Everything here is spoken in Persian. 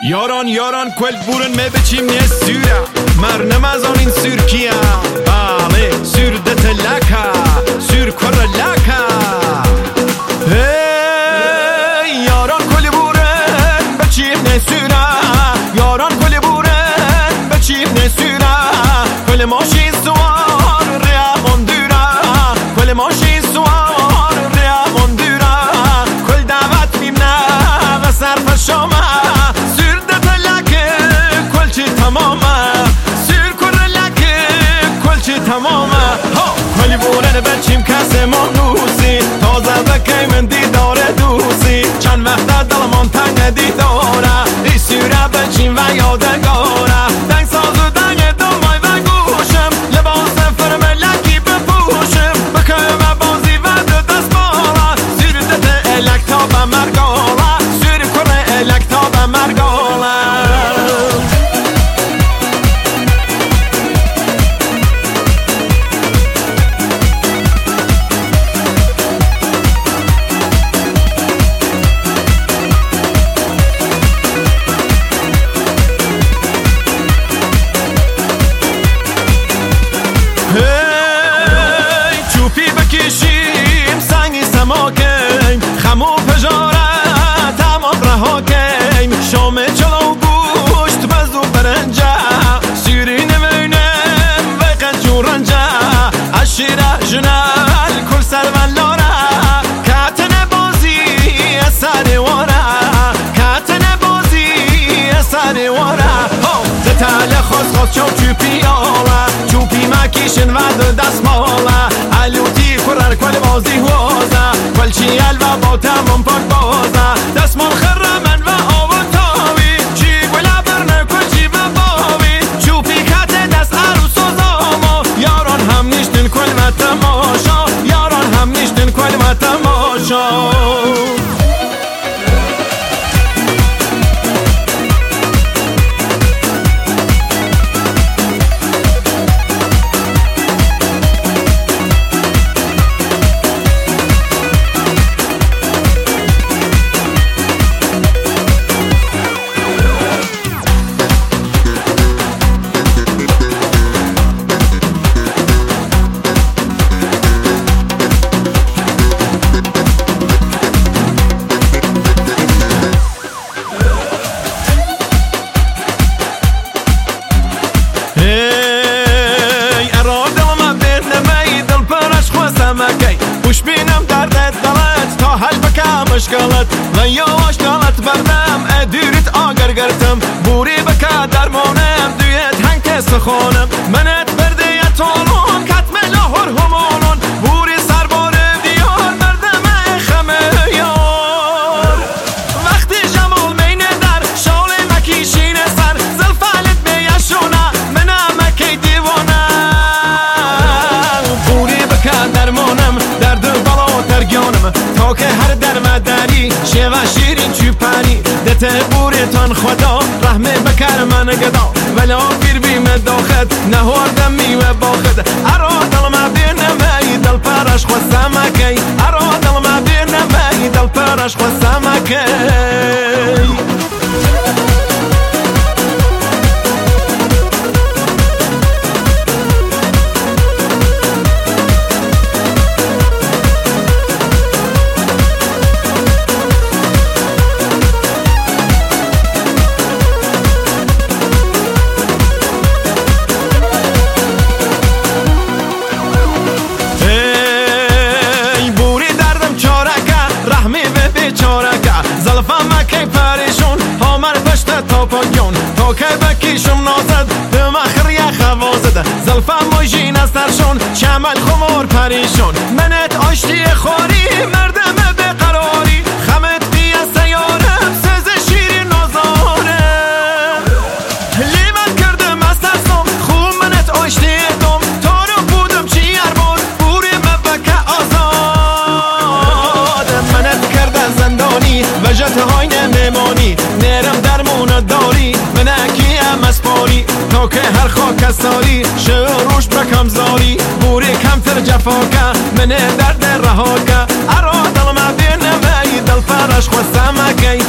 Yaran quel buren me biçim ne süre Mernamaz on in Sürkiya Bale sürde telaka Sür korelaka Hey yaran quel buren biçim ne süre Yaran quel buren biçim ne süre Quel moshi suar rea mondura Quel moshi suar rea mondura Quel davat mimna ve sarf shoma تمامه ولی بورن بچیم کسی منوسی تازه بکی من دیداره دوسی چند وقت دلمان تنگ دیداره ای سیره بچیم و یادگاره دنگ ساز و دنگ دنبای و گوشم لباس فرملکی بپوشم بکم و بازی و دست بالا سیر دت الک تا به مرگاله سیر کره الک تا به مرگاله خمو پجاره تمام رها کن شام چلو گوشت بزو برنجه سیری نمینم و قنجو رنجه عشیره جنال کل سرون لاره کتن بازی اثر واره کتن بازی اثر واره زتال خواست چوپی آله چوپی مکیشن و دست ماله علوتی کرر کل بازی هوزه کلچی الوا با تمام پاک بازه دستمان خرمن و آب و تاوی چی گلا برنه کلچی و باوی چوپی کت دست عروس و زاما یاران هم نیشتن کل و تماشا یاران هم نیشتن کل و تماشا خوش بینم دردت دلت تا حل بکم اشکالت و یواش دلت بردم ادیرت آگر گرتم بوری بکا درمانم دویت هنگ کس خونم منت برده یتانون کتم لاهور همانون بوری سربار دیار بردم خمه یار وقتی جمال مینه در شال مکیشین سر زلفالت بیشونه منم مکی دیوانه بوری بکا درمانم تا که هر درمداری شیوه شیرین چوپانی دت بوریتان خدا رحمه بکر من گدا ولا پیر بیم داخد نهاردم میوه باخد ارا دل ما بیر نمی دل پرش خوستم اکی ارا دل ما بیر نمی دل پرش خوستم اکی تا که بکیشم نازد به مخری خوازد زلفم مجین از ترشون چمل خمار پریشون منت آشتی خواری مردم به قراری خمت بی از سیارم سز شیرین نازاره لیمت کردم از ترسم خوب منت آشتی دم تا رو بودم چی اربار بوری مبکه آزاد منت کرده زندانی و جت های نمیمانی نرم درمون داری منکی هم اسپاری تا که هر خاک استاری شروش بکم زاری بوری کمتر جفا که منه درد رها که ارا دل ما بینه دل فرش خواستم اکی